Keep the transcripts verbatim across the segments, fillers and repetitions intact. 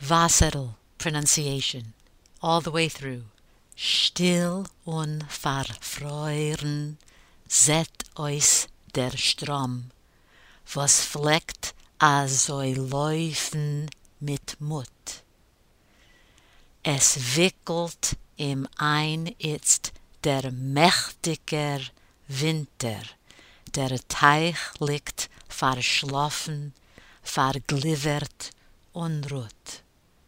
Wasserl pronunciation, all the way through. Still und verfreuen set euch der Strom, was fleckt a soll laufen mit Mut. Es wickelt im ein itzt der mächtiger Winter, der Teich liegt verschlafen, verglivert und rot.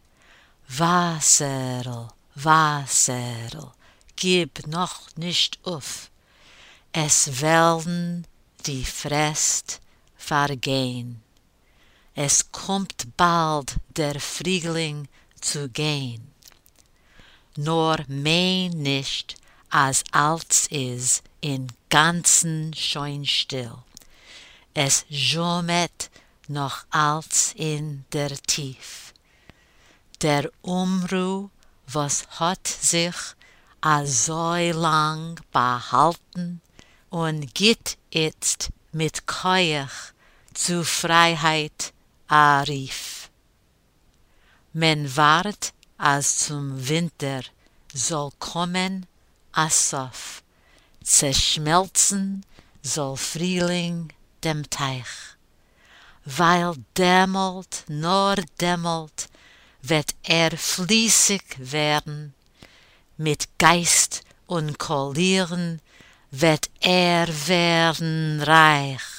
Wasserl, Wasserl, gib noch nicht auf, es werden die Frist vergehen. Es kommt bald der Frühling zu gehen. Nur mein nicht, als als is in ganzen schön still. Es jommet noch als in der Tief. Der Umruh, was hat sich a so lang behalten und geht jetzt mit Keuch zu Freiheit a rief. Men wart, als zum Winter soll kommen a Sof, zerschmelzen soll Frühling dem Teich, weil dämmelt, nur dämmelt, wird er fließig werden, mit Geist und Kollieren wird er werden reich.